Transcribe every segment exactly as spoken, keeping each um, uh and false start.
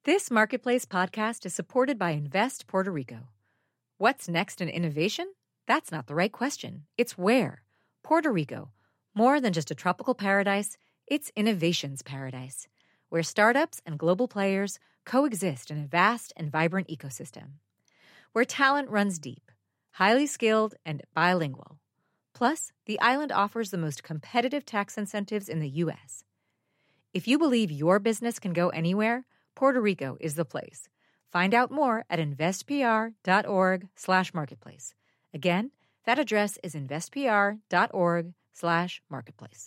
This Marketplace podcast is supported by Invest Puerto Rico. What's next in innovation? That's not the right question. It's where. Puerto Rico. More than just a tropical paradise, it's innovation's paradise, where startups and global players coexist in a vast and vibrant ecosystem. Where talent runs deep, highly skilled, and bilingual. Plus, the island offers the most competitive tax incentives in the U S. If you believe your business can go anywhere, Puerto Rico is the place. Find out more at investpr.org slash marketplace. Again, that address is investpr.org slash marketplace.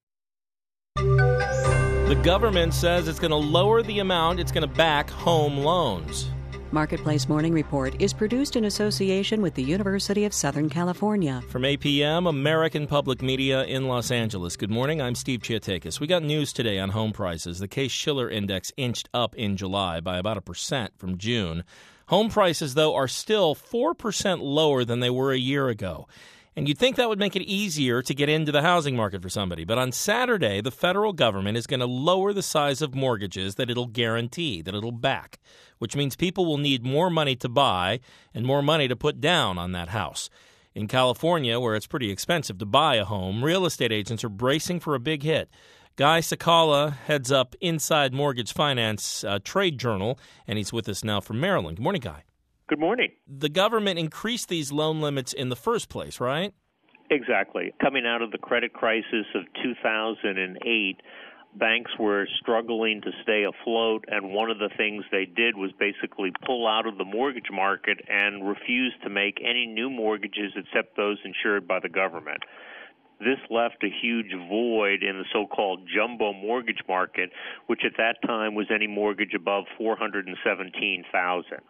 The government says it's going to lower the amount it's going to back home loans. Marketplace Morning Report is produced in association with the University of Southern California. From A P M, American Public Media in Los Angeles. Good morning, I'm Steve Chiatakis. We got news today on home prices. The Case-Shiller Index inched up in July by about a percent from June. Home prices, though, are still four percent lower than they were a year ago. And you'd think that would make it easier to get into the housing market for somebody. But on Saturday, the federal government is going to lower the size of mortgages that it'll guarantee, that it'll back, which means people will need more money to buy and more money to put down on that house. In California, where it's pretty expensive to buy a home, real estate agents are bracing for a big hit. Guy Sakala heads up Inside Mortgage Finance uh, Trade Journal, and he's with us now from Maryland. Good morning, Guy. Good morning. The government increased these loan limits in the first place, right? Exactly. Coming out of the credit crisis of two thousand eight, banks were struggling to stay afloat, and one of the things they did was basically pull out of the mortgage market and refuse to make any new mortgages except those insured by the government. This left a huge void in the so-called jumbo mortgage market, which at that time was any mortgage above four hundred seventeen thousand dollars.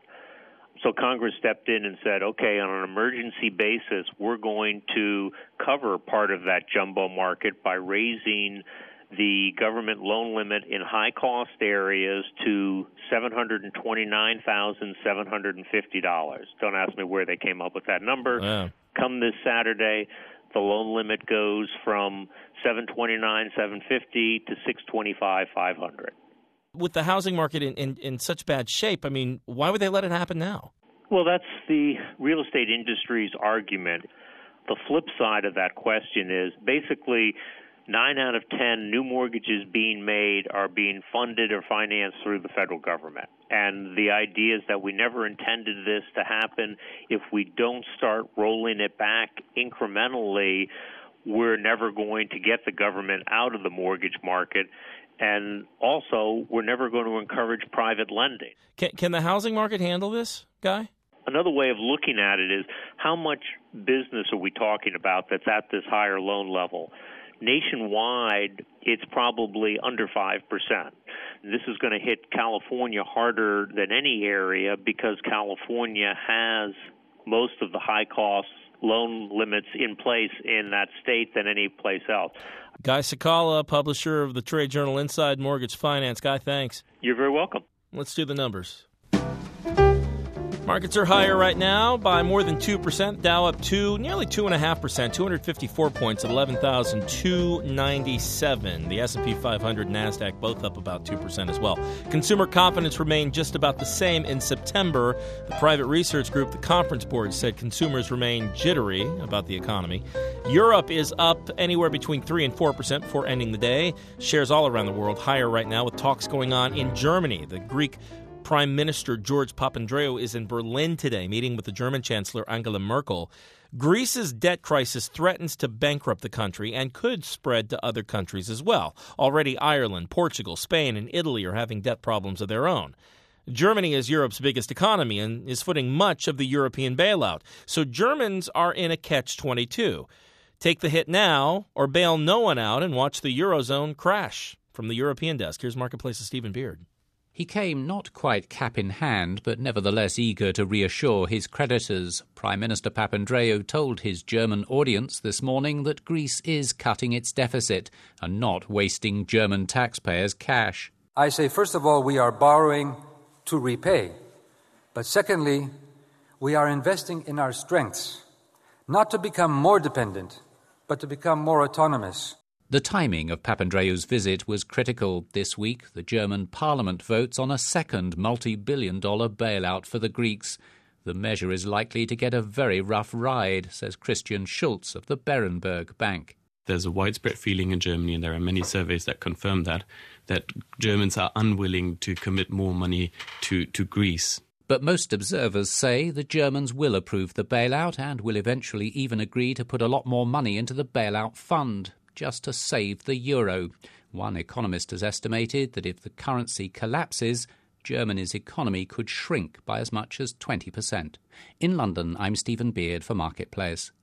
So Congress stepped in and said, okay, on an emergency basis, we're going to cover part of that jumbo market by raising the government loan limit in high-cost areas to seven hundred twenty-nine thousand seven hundred fifty dollars. Don't ask me where they came up with that number. Yeah. Come this Saturday, the loan limit goes from seven hundred twenty-nine thousand seven hundred fifty dollars to six hundred twenty-five thousand five hundred dollars. With the housing market in, in, in such bad shape, I mean, why would they let it happen now? Well, that's the real estate industry's argument. The flip side of that question is basically nine out of ten new mortgages being made are being funded or financed through the federal government. And the idea is that we never intended this to happen. If we don't start rolling it back incrementally, we're never going to get the government out of the mortgage market. And also, we're never going to encourage private lending. Can, can the housing market handle this, Guy? Another way of looking at it is how much business are we talking about that's at this higher loan level? Nationwide, it's probably under five percent. This is going to hit California harder than any area because California has most of the high-cost loan limits in place in that state than any place else. Guy Sakala, publisher of the trade journal Inside Mortgage Finance. Guy, thanks. You're very welcome. Let's do the numbers. Markets are higher right now by more than two percent. Dow up two, nearly two point five percent, two hundred fifty-four points at eleven thousand two hundred ninety-seven. The S and P five hundred and NASDAQ both up about two percent as well. Consumer confidence remained just about the same in September. The private research group, the Conference Board, said consumers remain jittery about the economy. Europe is up anywhere between three and four percent before ending the day. Shares all around the world higher right now with talks going on in Germany. The Greek Prime Minister George Papandreou is in Berlin today, meeting with the German Chancellor Angela Merkel. Greece's debt crisis threatens to bankrupt the country and could spread to other countries as well. Already Ireland, Portugal, Spain, and Italy are having debt problems of their own. Germany is Europe's biggest economy and is footing much of the European bailout. So Germans are in a catch twenty-two. Take the hit now or bail no one out and watch the Eurozone crash. From the European desk, here's Marketplace's Stephen Beard. He came not quite cap in hand, but nevertheless eager to reassure his creditors. Prime Minister Papandreou told his German audience this morning that Greece is cutting its deficit and not wasting German taxpayers' cash. I say, first of all, we are borrowing to repay. But secondly, we are investing in our strengths, not to become more dependent, but to become more autonomous. The timing of Papandreou's visit was critical. This week, the German parliament votes on a second multi-billion dollar bailout for the Greeks. The measure is likely to get a very rough ride, says Christian Schulz of the Berenberg Bank. There's a widespread feeling in Germany, and there are many surveys that confirm that, that Germans are unwilling to commit more money to, to Greece. But most observers say the Germans will approve the bailout and will eventually even agree to put a lot more money into the bailout fund, just to save the euro. One economist has estimated that if the currency collapses, Germany's economy could shrink by as much as twenty percent. In London, I'm Stephen Beard for Marketplace.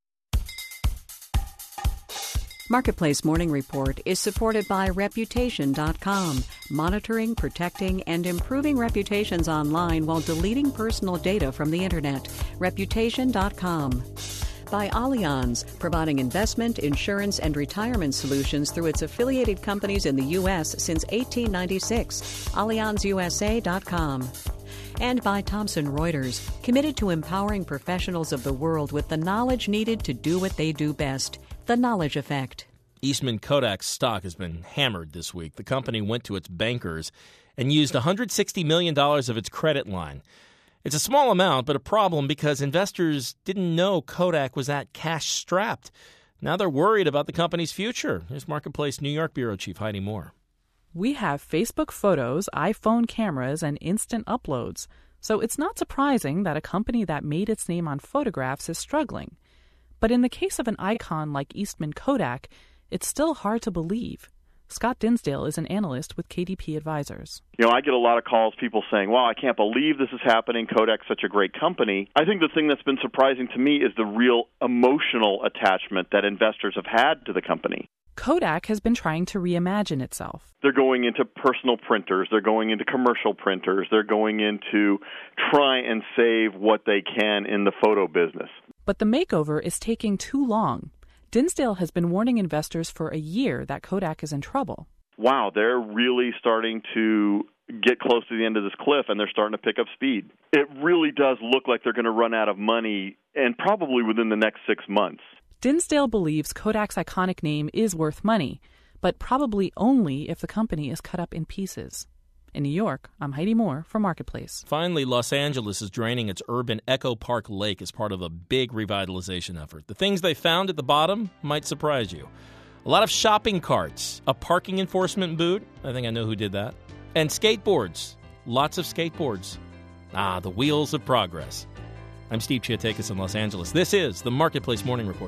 Marketplace Morning Report is supported by Reputation dot com, monitoring, protecting, and improving reputations online while deleting personal data from the Internet. Reputation dot com. By Allianz, providing investment, insurance, and retirement solutions through its affiliated companies in the U S since eighteen ninety-six. Allianz U S A dot com. And by Thomson Reuters, committed to empowering professionals of the world with the knowledge needed to do what they do best. The Knowledge Effect. Eastman Kodak's stock has been hammered this week. The company went to its bankers and used one hundred sixty million dollars of its credit line. It's a small amount, but a problem because investors didn't know Kodak was that cash-strapped. Now they're worried about the company's future. Here's Marketplace New York Bureau Chief Heidi Moore. We have Facebook photos, iPhone cameras, and instant uploads. So it's not surprising that a company that made its name on photographs is struggling. But in the case of an icon like Eastman Kodak, it's still hard to believe. Scott Dinsdale is an analyst with K D P Advisors. You know, I get a lot of calls, people saying, wow, I can't believe this is happening. Kodak's such a great company. I think the thing that's been surprising to me is the real emotional attachment that investors have had to the company. Kodak has been trying to reimagine itself. They're going into personal printers. They're going into commercial printers. They're going into try and save what they can in the photo business. But the makeover is taking too long. Dinsdale has been warning investors for a year that Kodak is in trouble. Wow, they're really starting to get close to the end of this cliff, and they're starting to pick up speed. It really does look like they're going to run out of money, and probably within the next six months. Dinsdale believes Kodak's iconic name is worth money, but probably only if the company is cut up in pieces. In New York, I'm Heidi Moore for Marketplace. Finally, Los Angeles is draining its urban Echo Park Lake as part of a big revitalization effort. The things they found at the bottom might surprise you. A lot of shopping carts, a parking enforcement boot, I think I know who did that, and skateboards. Lots of skateboards. Ah, the wheels of progress. I'm Steve Chiatakis in Los Angeles. This is the Marketplace Morning Report.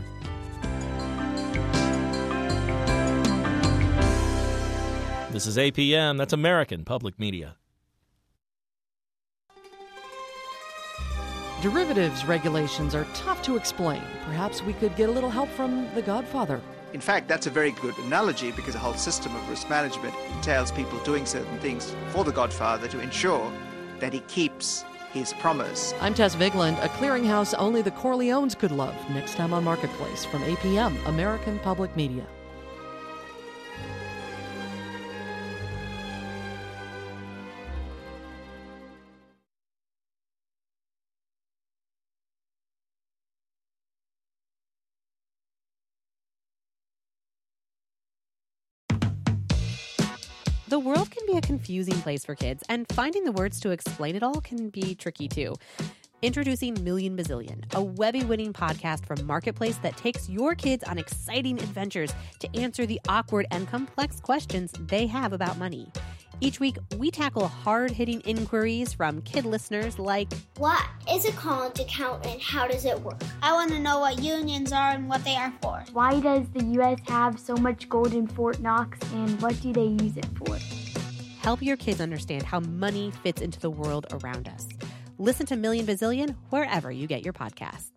This is A P M. That's American Public Media. Derivatives regulations are tough to explain. Perhaps we could get a little help from The Godfather. In fact, that's a very good analogy because the whole system of risk management entails people doing certain things for The Godfather to ensure that he keeps his promise. I'm Tess Vigland, a clearinghouse only the Corleones could love. Next time on Marketplace from A P M, American Public Media. The world can be a confusing place for kids, and finding the words to explain it all can be tricky too. Introducing Million Bazillion, a Webby-winning podcast from Marketplace that takes your kids on exciting adventures to answer the awkward and complex questions they have about money. Each week, we tackle hard-hitting inquiries from kid listeners like, what is a college account and how does it work? I want to know what unions are and what they are for. Why does the U S have so much gold in Fort Knox and what do they use it for? Help your kids understand how money fits into the world around us. Listen to Million Bazillion wherever you get your podcasts.